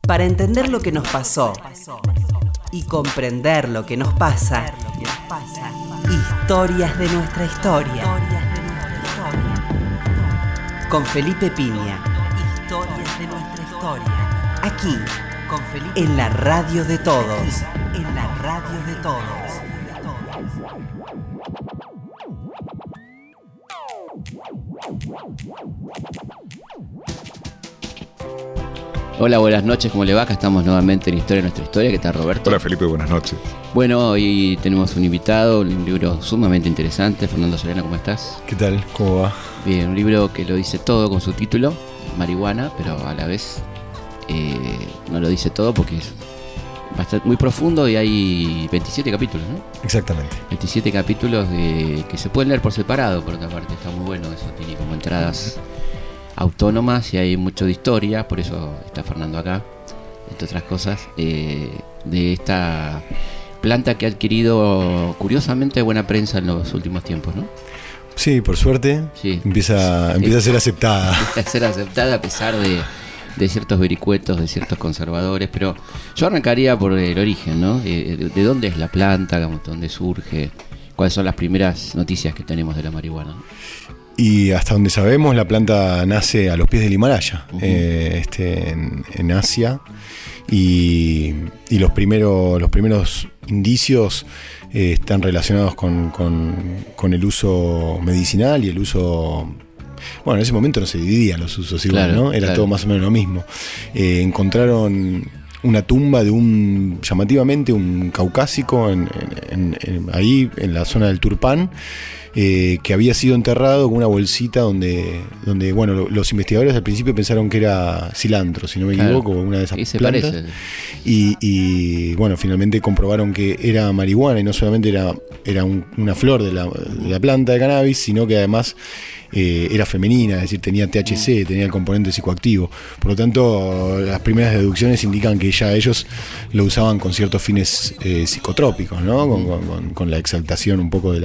Para entender lo que nos pasó y comprender lo que nos pasa, historias de nuestra historia. Con Felipe Piña. Historias de nuestra historia. Aquí, con Felipe, en la radio de todos. En la radio de todos. Hola, buenas noches, ¿cómo le va? Acá estamos nuevamente en Historia de Nuestra Historia. ¿Qué tal, Roberto? Hola, Felipe, buenas noches. Bueno, hoy tenemos un invitado, un libro sumamente interesante. Fernando Solena, ¿cómo estás? ¿Qué tal? ¿Cómo va? Bien, un libro que lo dice todo con su título, Marihuana, pero a la vez no lo dice todo porque es bastante, muy profundo y hay 27 capítulos, ¿no? Exactamente. 27 capítulos que se pueden leer por separado, por otra parte, está muy bueno eso, tiene como entradas autónomas y hay mucho de historia, por eso está Fernando acá, entre otras cosas, de esta planta que ha adquirido curiosamente buena prensa en los últimos tiempos, ¿no? Sí, por suerte, sí. Empieza a ser aceptada. Empieza a ser aceptada a pesar de ciertos vericuetos, de ciertos conservadores, pero yo arrancaría por el origen, ¿no? De dónde es la planta, dónde surge, cuáles son las primeras noticias que tenemos de la marihuana, ¿no? Y hasta donde sabemos, la planta nace a los pies del Himalaya, en Asia, y los primeros indicios están relacionados con el uso medicinal y el uso. Bueno, en ese momento no se dividían los usos igual, claro, ¿no? Era todo más o menos lo mismo. Encontraron una tumba de llamativamente un caucásico ahí en la zona del Turpán, que había sido enterrado con una bolsita donde bueno, los investigadores al principio pensaron que era cilantro, si no me equivoco, una de esas plantas. Y bueno, finalmente comprobaron que era marihuana y no solamente era una flor de la planta de cannabis, sino que además era femenina, es decir, tenía THC, tenía el componente psicoactivo. Por lo tanto, las primeras deducciones indican que ya ellos lo usaban con ciertos fines psicotrópicos, ¿no? Con la exaltación un poco de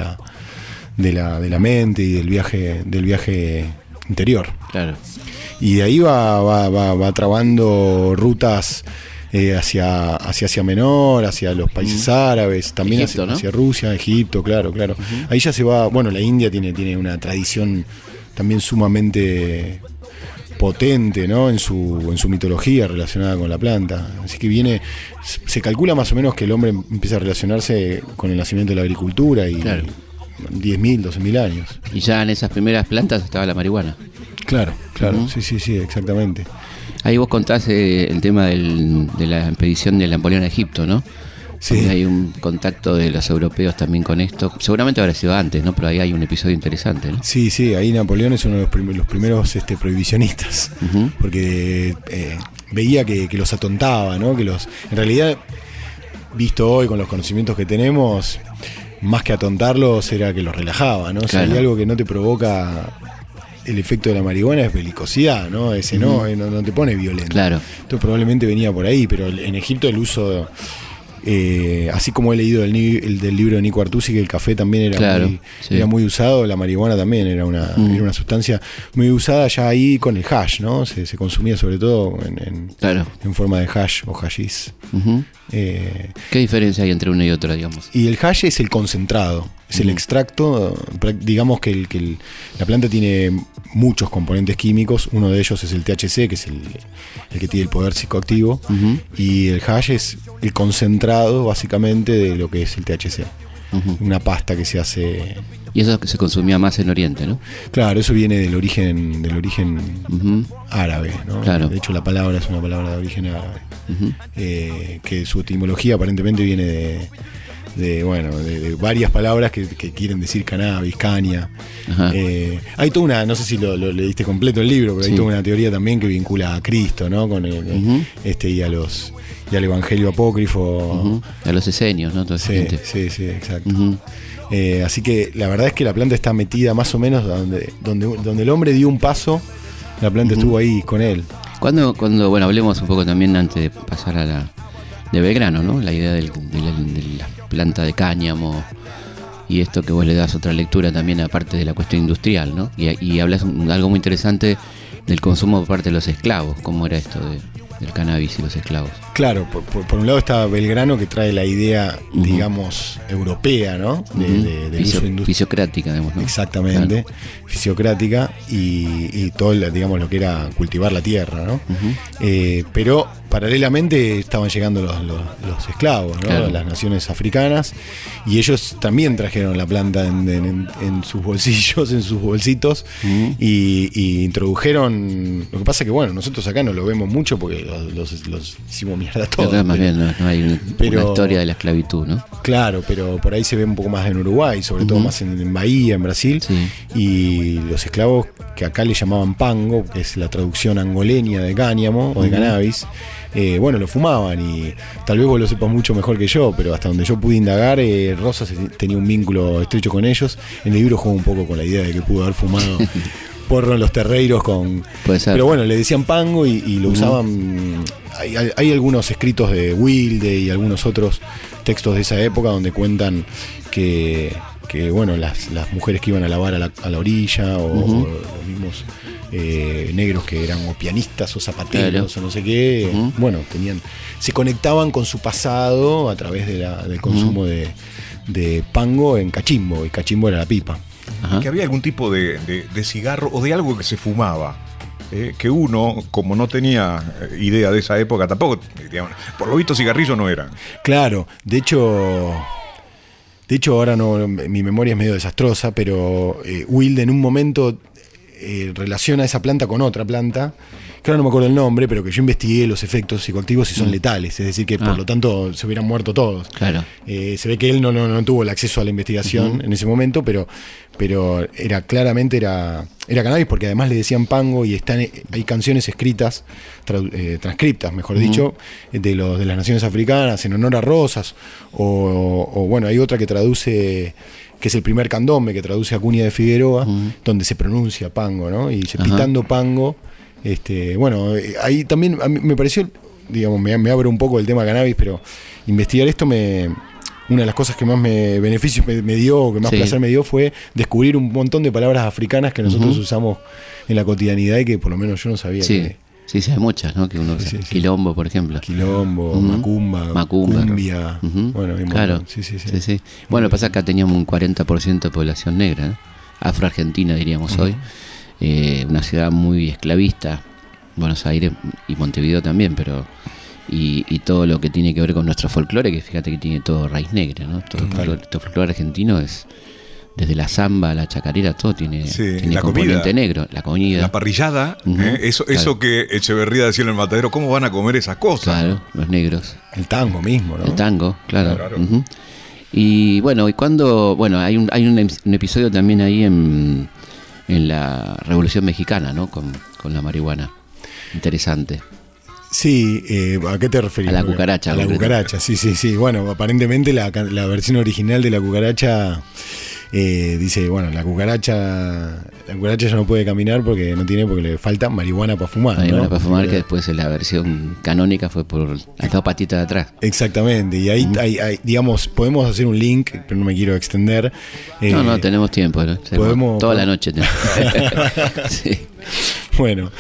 la mente y del viaje interior. Claro. Y de ahí va trabando rutas hacia Asia Menor, hacia los países árabes, también Egipto, hacia Rusia, Egipto, claro. Ahí ya se va. Bueno, la India tiene una tradición también sumamente potente, ¿no? En su mitología relacionada con la planta. Así que se calcula más o menos que el hombre empieza a relacionarse con el nacimiento de la agricultura y 10.000, 12.000 años. Y ya en esas primeras plantas estaba la marihuana. Claro, sí, exactamente. Ahí vos contás el tema de la expedición de Napoleón a Egipto, ¿no? Sí. Porque hay un contacto de los europeos también con esto. Seguramente habrá sido antes, ¿no? Pero ahí hay un episodio interesante, ¿no? Sí, ahí Napoleón es uno de los primeros prohibicionistas, porque veía que los atontaba, ¿no? En realidad, visto hoy con los conocimientos que tenemos, más que atontarlos era que los relajaba, ¿no? Claro. Si hay algo que no te provoca el efecto de la marihuana es belicosidad, ¿no? Ese no te pone violento. Claro. Entonces probablemente venía por ahí, pero en Egipto el uso, así como he leído del libro de Nico Artusi, que el café también era muy usado, la marihuana también era una sustancia muy usada ya ahí con el hash, ¿no? Se consumía sobre todo en forma de hash o hashish. ¿Qué diferencia hay entre uno y otro, digamos? Y el hash es el concentrado, es el extracto. Digamos que la planta tiene muchos componentes químicos. Uno de ellos es el THC, que es el que tiene el poder psicoactivo, y el hash es el concentrado básicamente de lo que es el THC. Una pasta que se hace. Y eso que se consumía más en Oriente, ¿no? Claro, eso viene del origen árabe, ¿no? Claro. De hecho, la palabra es una palabra de origen árabe, que su etimología aparentemente viene de varias palabras que quieren decir cannabis, caña. Hay toda una, no sé si lo leíste completo el libro, pero hay toda una teoría también que vincula a Cristo, ¿no? Con y al Evangelio apócrifo. A los esenios, ¿no? Sí, exacto. Así que la verdad es que la planta está metida más o menos donde el hombre dio un paso, la planta estuvo ahí con él. Cuando bueno, hablemos un poco también antes de pasar a la de Belgrano, ¿no? La idea de la planta de cáñamo y esto que vos le das otra lectura también aparte de la cuestión industrial, ¿no? Y hablas algo muy interesante del consumo por parte de los esclavos, cómo era esto del cannabis y los esclavos. Claro, por un lado está Belgrano, que trae la idea, digamos, europea, ¿no? De uso fisiocrática, digamos, ¿no? Exactamente, claro. Fisiocrática y todo, digamos, lo que era cultivar la tierra, ¿no? Pero paralelamente estaban llegando los esclavos, ¿no? Claro. Las naciones africanas, y ellos también trajeron la planta en sus bolsillos, en sus bolsitos, y introdujeron. Lo que pasa que, bueno, nosotros acá no lo vemos mucho porque los hicimos mierda todos. Más bien, no hay una historia de la esclavitud, ¿no? Claro, pero por ahí se ve un poco más en Uruguay, sobre todo más en Bahía, en Brasil. Sí. Y los esclavos, que acá le llamaban pango, que es la traducción angoleña de cáñamo o de cannabis, bueno, lo fumaban, y tal vez vos lo sepas mucho mejor que yo, pero hasta donde yo pude indagar, Rosas tenía un vínculo estrecho con ellos. En el libro juego un poco con la idea de que pudo haber fumado porro en los terreiros con... Pero bueno, le decían pango y lo usaban. Hay algunos escritos de Wilde y algunos otros textos de esa época donde cuentan que bueno, las mujeres que iban a lavar a la orilla, o los mismos negros que eran o pianistas o zapateros, o no sé qué, bueno, se conectaban con su pasado a través del consumo de pango en cachimbo, y cachimbo era la pipa. Que había algún tipo de cigarro o de algo que se fumaba, que uno, como no tenía idea de esa época, tampoco, digamos, por lo visto cigarrillos no eran. Claro, de hecho ahora no, mi memoria es medio desastrosa, pero Wilde en un momento relaciona esa planta con otra planta, que ahora no me acuerdo el nombre, pero que yo investigué los efectos psicoactivos y son letales, es decir que por lo tanto se hubieran muerto todos. Claro. Se ve que él no tuvo el acceso a la investigación en ese momento, pero claramente era cannabis, porque además le decían pango, y hay canciones escritas, transcriptas, mejor dicho, de las naciones africanas en honor a Rosas, o bueno, hay otra que traduce, que es el primer candombe, que traduce a Cunha de Figueroa, donde se pronuncia pango, ¿no? Y dice pitando pango. Bueno, ahí también a mí me pareció, digamos, me abro un poco el tema cannabis, pero investigar esto una de las cosas que más beneficios me dio, que más placer me dio, fue descubrir un montón de palabras africanas que nosotros usamos en la cotidianidad y que por lo menos yo no sabía que... Sí, hay muchas, ¿no? Que uno quilombo, por ejemplo. Quilombo, macumba, cumbia. Bueno, claro. Sí. Bueno, pasa que acá teníamos un 40% de población negra, ¿no? Afro-argentina, diríamos hoy. Una ciudad muy esclavista, Buenos Aires y Montevideo también, pero y todo lo que tiene que ver con nuestro folclore, que fíjate que tiene todo raíz negra, ¿no? Todo el folclore argentino es, desde la samba, la chacarera, todo tiene la componente comida, negro, la comida, la parrillada, eso que Echeverría decía en el matadero, ¿cómo van a comer esas cosas? Claro, los negros. El tango mismo, ¿no? El tango, claro. Y bueno, hay un episodio también ahí en la Revolución Mexicana, ¿no? Con la marihuana. Interesante. Sí, ¿a qué te referís? A la cucaracha. A la cucaracha, sí. Bueno, aparentemente la versión original de la cucaracha dice, bueno, la cucaracha ya no puede caminar porque le falta marihuana para fumar. Marihuana, ¿no? Para fumar, porque... que después la versión canónica fue por las dos patitas de atrás. Exactamente, y ahí hay, digamos, podemos hacer un link, pero no me quiero extender. No, tenemos tiempo, ¿no? Toda la noche. Sí. Bueno,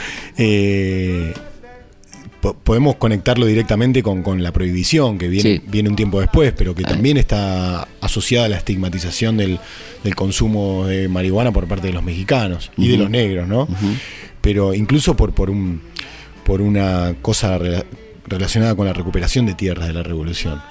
podemos conectarlo directamente con la prohibición, que viene un tiempo después, pero que también está asociada a la estigmatización del consumo de marihuana por parte de los mexicanos y de los negros, ¿no? Pero incluso por una cosa relacionada con la recuperación de tierras de la revolución.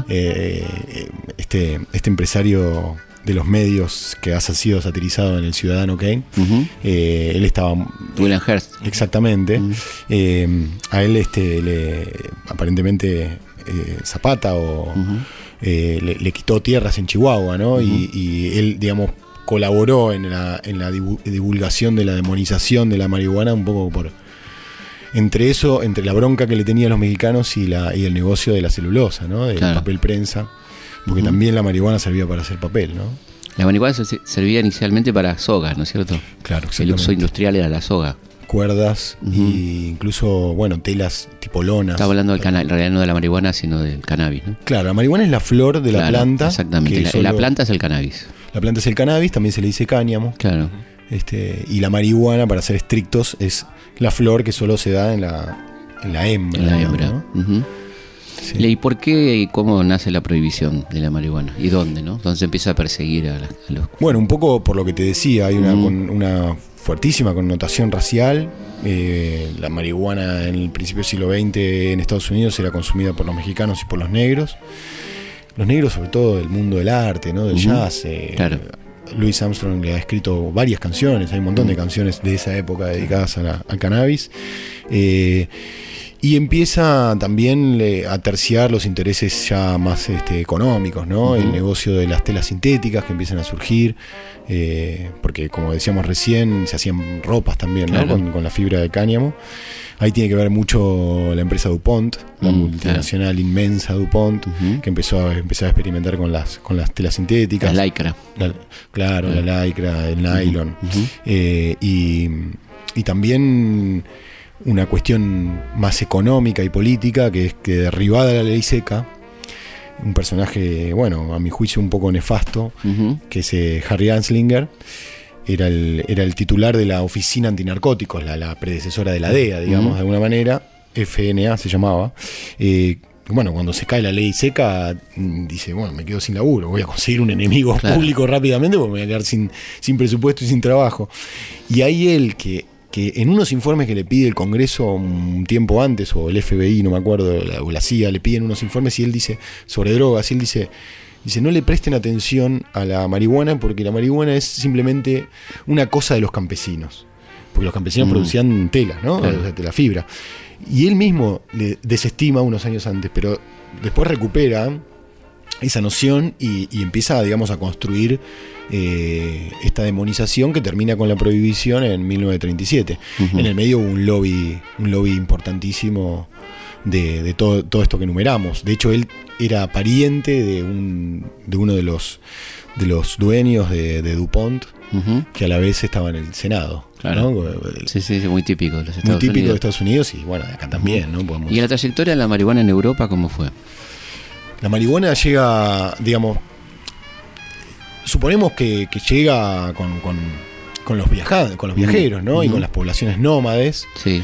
Este empresario de los medios que ha sido satirizado en El Ciudadano Kane, él estaba... William Hearst. Exactamente. A él aparentemente Zapata le quitó tierras en Chihuahua, ¿no? Y él, digamos, colaboró en la divulgación de la demonización de la marihuana, un poco entre la bronca que le tenían los mexicanos y el negocio de la celulosa, ¿no? Del papel prensa. Porque también la marihuana servía para hacer papel, ¿no? La marihuana servía inicialmente para sogas, ¿no es cierto? Claro, el uso industrial era la soga. Cuerdas e incluso, bueno, telas tipo lonas. Estaba hablando del cannabis, en realidad no de la marihuana, sino del cannabis, ¿no? Claro, la marihuana es la flor de la planta. Exactamente, la planta es el cannabis. La planta es el cannabis, también se le dice cáñamo. Claro. Y la marihuana, para ser estrictos, es la flor que solo se da en la hembra. En la digamos, hembra. ¿no? Ujú. Sí. ¿Y por qué y cómo nace la prohibición de la marihuana? ¿Y dónde, no? ¿Dónde se empieza a perseguir a los... Bueno, un poco por lo que te decía, hay una fuertísima connotación racial. La marihuana en el principio del siglo XX en Estados Unidos era consumida por los mexicanos y por los negros. Los negros, sobre todo del mundo del arte, ¿no? Del jazz. Claro. Louis Armstrong le ha escrito varias canciones, hay un montón de canciones de esa época dedicadas al cannabis. Y empieza también a terciar los intereses ya más económicos, ¿no? El negocio de las telas sintéticas que empiezan a surgir, porque como decíamos recién, se hacían ropas también, claro, ¿no? Con la fibra de cáñamo. Ahí tiene que ver mucho la empresa DuPont, la multinacional inmensa DuPont, que empezó a experimentar con las telas sintéticas. La lycra. La lycra, el nylon. Y también una cuestión más económica y política, que es que derribada la ley seca, un personaje, bueno, a mi juicio un poco nefasto, que es Harry Anslinger, era el titular de la Oficina Antinarcóticos, la predecesora de la DEA, digamos, de alguna manera, FNA se llamaba. Bueno, cuando se cae la ley seca, dice, bueno, me quedo sin laburo, voy a conseguir un enemigo público rápidamente porque me voy a quedar sin presupuesto y sin trabajo. Y ahí él, que en unos informes que le pide el Congreso un tiempo antes, o el FBI, no me acuerdo, o la CIA, le piden unos informes y él dice, sobre drogas, y él dice, no le presten atención a la marihuana porque la marihuana es simplemente una cosa de los campesinos. Porque los campesinos producían tela, ¿no? Claro. O sea, la fibra. Y él mismo le desestima unos años antes, pero después recupera esa noción y empieza, digamos, a construir esta demonización que termina con la prohibición en 1937. En el medio hubo un lobby importantísimo de todo esto que enumeramos. De hecho, él era pariente de uno de los dueños de DuPont, que a la vez estaba en el Senado. Claro. ¿no? Sí, muy típico de los Estados Muy típico Unidos. de Estados Unidos y bueno, de acá también, ¿no? ¿Y la trayectoria de la marihuana en Europa cómo fue? La marihuana llega, digamos, suponemos que llega con los viajeros, ¿no? Y con las poblaciones nómades. Sí.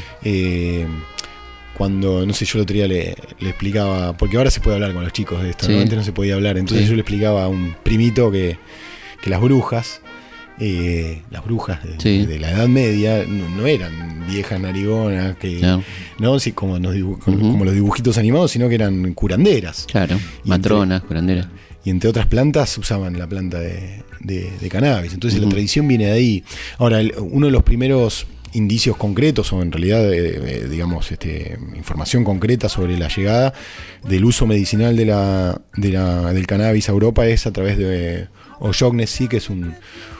Cuando, no sé, yo el otro día le explicaba, porque ahora se puede hablar con los chicos de esto, ¿no? Antes no se podía hablar, entonces yo le explicaba a un primito que las brujas de la Edad Media no eran viejas narigonas no sí, como los dibujitos animados, sino que eran curanderas. Claro, matronas, curanderas. Y entre otras plantas usaban la planta de cannabis. Entonces la tradición viene de ahí. Ahora, uno de los primeros indicios concretos, o en realidad digamos información concreta sobre la llegada del uso medicinal del cannabis a Europa es a través de O'Shaughnessy, que es un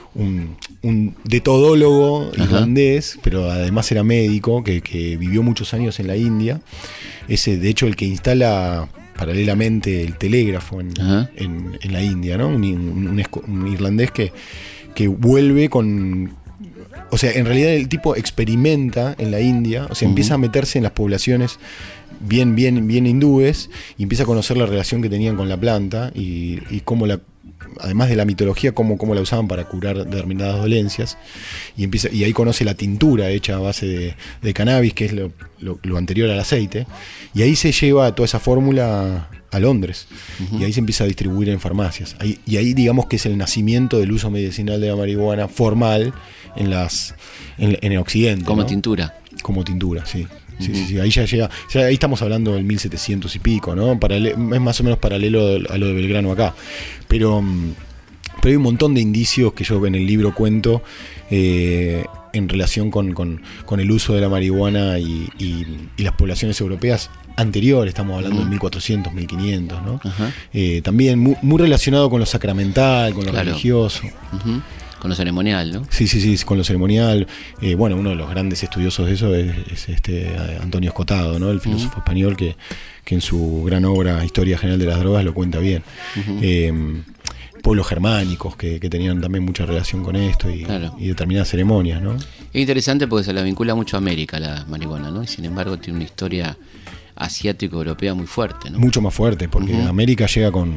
detodólogo irlandés, pero además era médico, que vivió muchos años en la India. Ese, de hecho, el que instala paralelamente el telégrafo en la India, ¿no? Un irlandés que vuelve con... O sea, en realidad el tipo experimenta en la India, o sea, empieza a meterse en las poblaciones bien hindúes y empieza a conocer la relación que tenían con la planta y cómo además de la mitología, cómo la usaban para curar determinadas dolencias, y ahí conoce la tintura hecha a base de cannabis, que es lo anterior al aceite, y ahí se lleva toda esa fórmula a Londres, y ahí se empieza a distribuir en farmacias. Y ahí digamos que es el nacimiento del uso medicinal de la marihuana formal en el occidente. Como ¿no? tintura. Como tintura, sí. Sí, ahí ya llega, ahí estamos hablando del 1700 y pico, ¿no? Es más o menos paralelo a lo de Belgrano acá. Pero hay un montón de indicios que yo en el libro cuento en relación con el uso de la marihuana y las poblaciones europeas anteriores, estamos hablando de 1400, 1500, ¿no? También muy relacionado con lo sacramental, con lo religioso. Con lo ceremonial, ¿no? Sí, con lo ceremonial. Bueno, uno de los grandes estudiosos de eso es Antonio Escotado, ¿no? El filósofo español que en su gran obra Historia General de las Drogas lo cuenta bien. Pueblos germánicos que tenían también mucha relación con esto y determinadas ceremonias, ¿no? Es interesante porque se la vincula mucho a América la marihuana, ¿no? Y sin embargo tiene una historia asiático-europea muy fuerte, ¿no? Mucho más fuerte, porque América llega con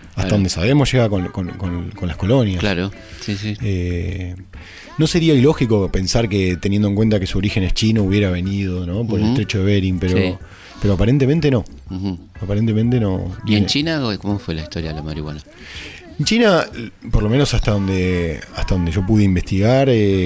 Hasta donde sabemos llega con las colonias. Claro, sí. No sería ilógico pensar que, teniendo en cuenta que su origen es chino, hubiera venido, ¿no? Por el estrecho de Bering, pero aparentemente no. Aparentemente no. ¿Y en China cómo fue la historia de la marihuana? En China, por lo menos hasta donde yo pude investigar,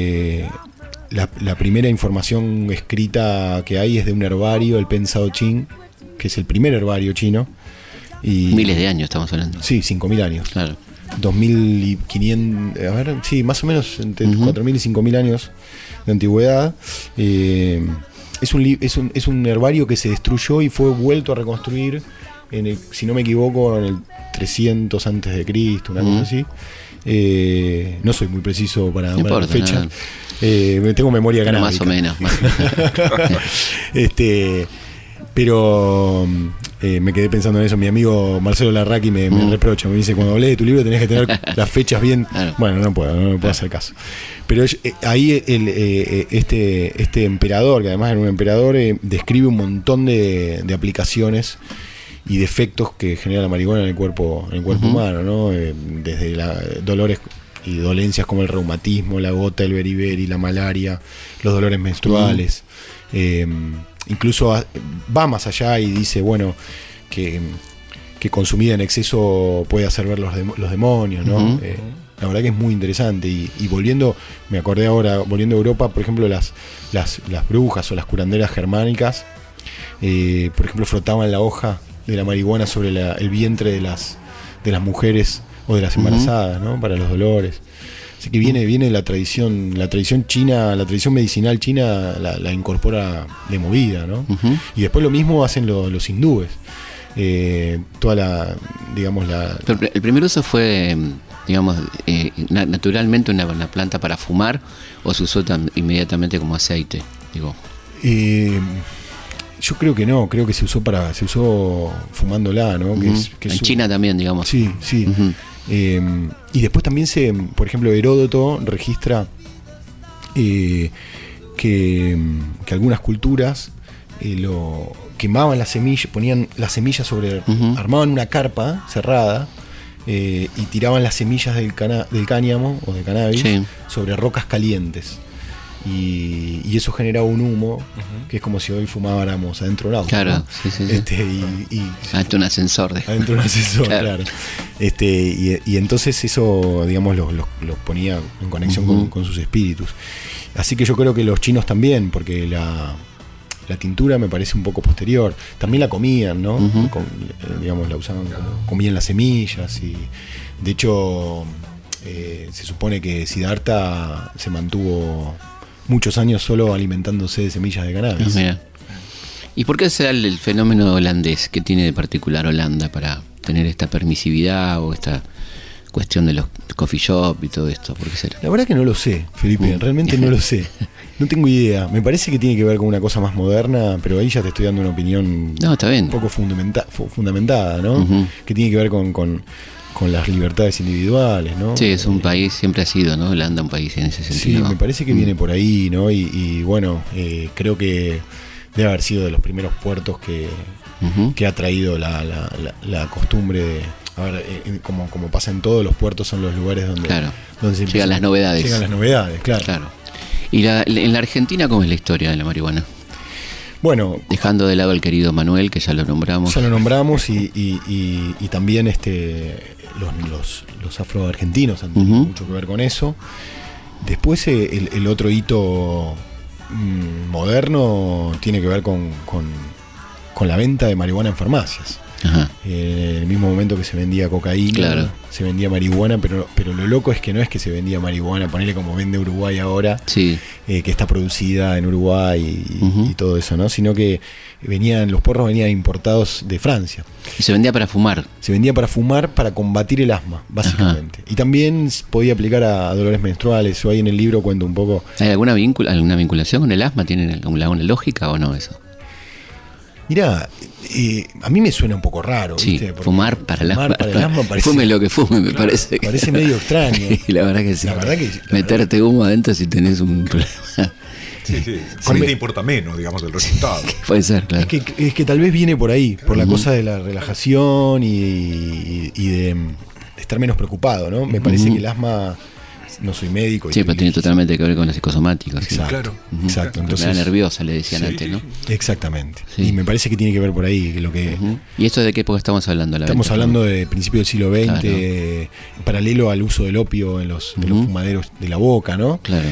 la primera información escrita que hay es de un herbario, el Pen Sao Chin, que es el primer herbario chino. Y, miles de años estamos hablando. Sí, 5.000 años. Claro. 2.500, a ver, sí, más o menos entre 4.000 y 5.000 años de antigüedad. Es un herbario que se destruyó y fue vuelto a reconstruir, si no me equivoco, en el 300 antes de Cristo, una cosa así. No soy muy preciso para la fecha. Tengo memoria canábica. Más o menos. Pero me quedé pensando en eso. Mi amigo Marcelo Larraqui me reprocha, me dice: cuando hablé de tu libro tenés que tener las fechas bien. Claro. Bueno, no puedo hacer caso. Pero ahí este emperador, que además era un emperador, describe un montón de aplicaciones y defectos que genera la marihuana en el cuerpo humano, ¿no? Desde dolores y dolencias como el reumatismo, la gota, el beriberi, la malaria, los dolores menstruales. Incluso va más allá y dice, bueno, que consumida en exceso puede hacer ver los demonios, ¿no? La verdad que es muy interesante. Y me acordé ahora, volviendo a Europa, por ejemplo, las brujas o las curanderas germánicas, por ejemplo, frotaban la hoja de la marihuana sobre el vientre de las mujeres o de las embarazadas, ¿no? Para los dolores. Así que viene la tradición china, la tradición medicinal china la incorpora de movida, ¿no? Y después lo mismo hacen los hindúes. Pero el primer uso fue, naturalmente una planta para fumar, o se usó inmediatamente como aceite, digo. Yo creo que no, creo que se usó fumándola, ¿no? Que en China también, digamos. Sí. Y después también por ejemplo, Heródoto registra que algunas culturas quemaban las semillas, ponían las semillas armaban una carpa cerrada y tiraban las semillas del cáñamo o de cannabis sobre rocas calientes. Y eso generaba un humo que es como si hoy fumáramos adentro de un auto. Claro, ¿no? sí. Adentro de un ascensor. Adentro de un ascensor, claro. Y entonces eso, digamos, los ponía en conexión con sus espíritus. Así que yo creo que los chinos también, porque la tintura me parece un poco posterior. También la comían, ¿no? Digamos, la usaban, comían las semillas. Y de hecho, se supone que Siddhartha se mantuvo muchos años solo alimentándose de semillas de cannabis. Mira. ¿Y por qué se da el fenómeno holandés? ¿Qué tiene de particular Holanda para tener esta permisividad o esta cuestión de los coffee shop y todo esto? ¿Por qué será? La verdad que no lo sé, Felipe, realmente no lo sé. No tengo idea. Me parece que tiene que ver con una cosa más moderna, pero ahí ya te estoy dando una opinión está bien. Un poco fundamentada, ¿no? Que tiene que ver con las libertades individuales, ¿no? Sí, es un país, siempre ha sido, ¿no? Holanda un país en ese sentido. Sí, me parece que viene por ahí, ¿no? Y bueno, creo que debe haber sido de los primeros puertos que ha traído la costumbre de... A ver, como pasa en todos los puertos, son los lugares donde se llegan las novedades. Llegan las novedades, claro. ¿Y en la Argentina cómo es la historia de la marihuana? Bueno, dejando de lado al querido Manuel, que ya lo nombramos. Y también los afroargentinos han tenido mucho que ver con eso. Después el otro hito moderno tiene que ver con la venta de marihuana en farmacias. En el mismo momento que se vendía cocaína, se vendía marihuana, pero lo loco es que no es que se vendía marihuana, ponele como vende Uruguay ahora, que está producida en Uruguay y todo eso, ¿no? Sino que los porros venían importados de Francia. Y se vendía para fumar. Se vendía para fumar, para combatir el asma, básicamente. Y también podía aplicar a dolores menstruales. Yo ahí en el libro cuento un poco. ¿Hay alguna vinculación con el asma? ¿Tienen alguna lógica o no eso? Mirá, a mí me suena un poco raro, ¿viste? Porque fumar para el asma parece... Fume lo que fume, me parece. Parece medio extraño. La verdad que sí. Meterte humo adentro si tenés un problema. Sí. A mí te importa menos, digamos, el resultado. Puede ser, claro. Es que tal vez viene por ahí, por la cosa de la relajación y de estar menos preocupado, ¿no? Me parece que el asma, no soy médico. Sí, pero tiene totalmente que ver con la psicosomática. Exacto, Claro. exacto. Entonces, enfermedad nerviosa, le decían sí, antes, ¿no? Exactamente. Sí. Y me parece que tiene que ver por ahí lo que... ¿Y esto de qué época estamos hablando? Estamos hablando de principios del siglo XX, Claro. En paralelo al uso del opio en los fumaderos de la boca, ¿no? Claro.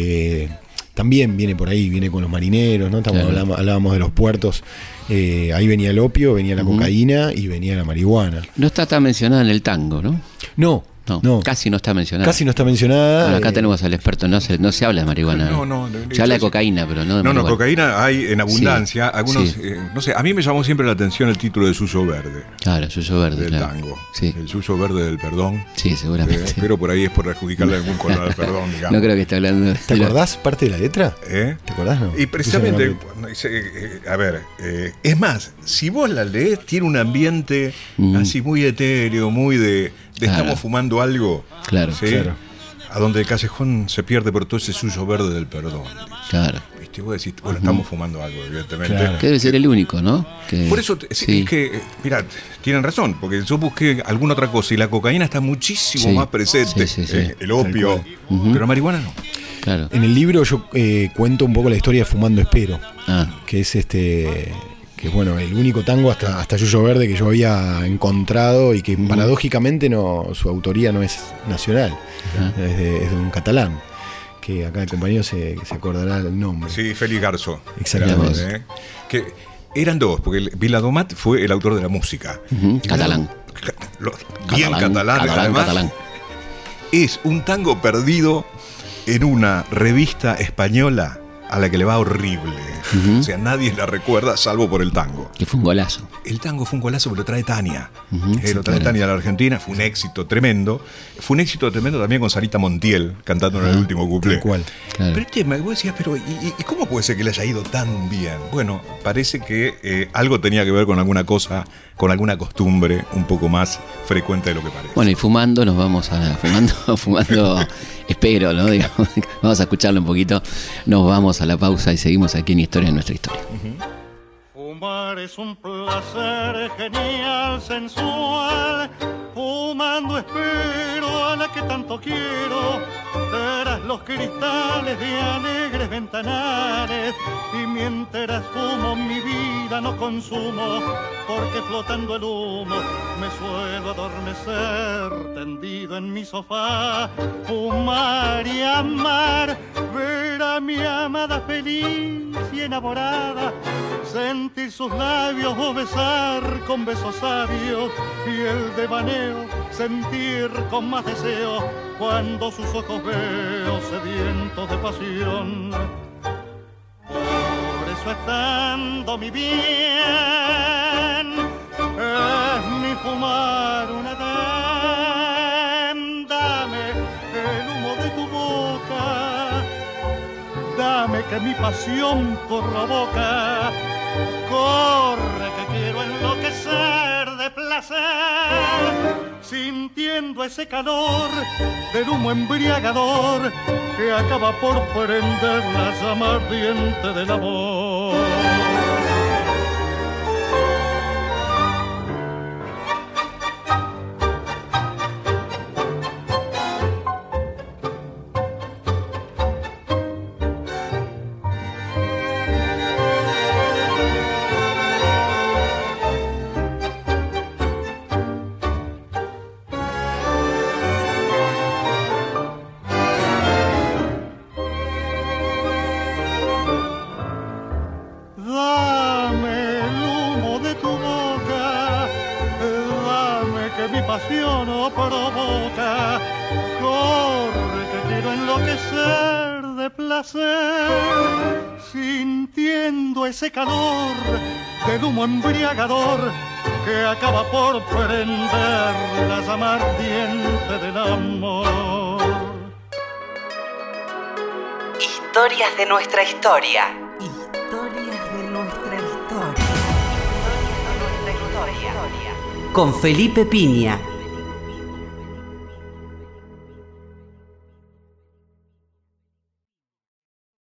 También viene por ahí, viene con los marineros, ¿no? Claro. Hablábamos de los puertos. Ahí venía el opio, venía la cocaína y venía la marihuana. No está tan mencionada en el tango, ¿no? No, Casi no está mencionada. casi no está mencionada. Bueno, acá tenemos al experto, no se habla de marihuana. No, se habla de cocaína, pero no de No, marihuana. cocaína hay en abundancia. Sí, Algunos, sí. no sé, a mí me llamó siempre la atención el título de Suyo Verde, Claro, Suyo Verde, del claro. tango. Sí, El Suyo Verde del perdón. sí, seguramente. Pero por ahí es por adjudicarle algún color al perdón, digamos. No creo que esté hablando de... ¿Te acordás parte de la letra? ¿Eh? ¿Te acordás? No. Y precisamente, Eso a ver, es más, si vos la lees, tiene un ambiente así muy etéreo, muy de Claro. estamos fumando algo. Claro, ¿sí? claro. A donde el callejón se pierde por todo ese Suyo Verde del perdón. claro. ¿Viste? Vos decís, bueno, estamos fumando algo, evidentemente. Claro. Que debe ser el único, ¿no? Que- Por eso, sí. es que, mirá, tienen razón, porque yo busqué alguna otra cosa y la cocaína está muchísimo Sí, más presente, sí, sí. el opio, pero la marihuana no. Claro. En el libro yo cuento un poco la historia de Fumando Espero, Ah, que es que es bueno, el único tango hasta Yuyo Verde que yo había encontrado y que paradójicamente su autoría no es nacional, es de un catalán, que acá el compañero se acordará el nombre. Sí, Félix Garzo. Exactamente. Era, que eran dos, porque el Viladomat fue el autor de la música. catalán. Bien catalán, además. catalán. Es un tango perdido en una revista española a la que le va horrible. O sea, nadie la recuerda salvo por el tango. Que fue un golazo. El tango fue un golazo, pero lo trae Tania. Sí, Lo trae claro. Tania a la Argentina, fue un éxito tremendo. Fue un éxito tremendo también con Sarita Montiel, cantando en el último cuplé. Tal cual. Claro. Pero el tema, vos decías, pero ¿y cómo puede ser que le haya ido tan bien? Bueno, parece que algo tenía que ver con alguna cosa, con alguna costumbre un poco más frecuente de lo que parece. Bueno, y fumando nos vamos a... Fumando espero, ¿no? Digamos, vamos a escucharlo un poquito. Nos vamos a la pausa y seguimos aquí en Historia de Nuestra Historia. Fumar es un placer genial, sensual. Fumando espero a la que tanto quiero. Tras los cristales de alegres ventanales. Y mientras fumo mi vida no consumo. Porque flotando el humo me suelo adormecer. Tendido en mi sofá. Fumar y amar. Ver a mi amada feliz y enamorada. Sentir sus labios o besar con besos sabios y el devaneo sentir con más deseo cuando sus ojos veo sedientos de pasión. Por eso estando mi bien es mi fumar un edén. Dame el humo de tu boca, dame que mi pasión provoca. Corre que quiero enloquecer de placer, sintiendo ese calor del humo embriagador que acaba por prender la llama ardiente del amor. Provoca, corre que quiero enloquecer de placer, sintiendo ese calor del humo embriagador que acaba por prender la llama ardiente del amor. Historias de nuestra historia. Historias de nuestra historia. Con Felipe Piña.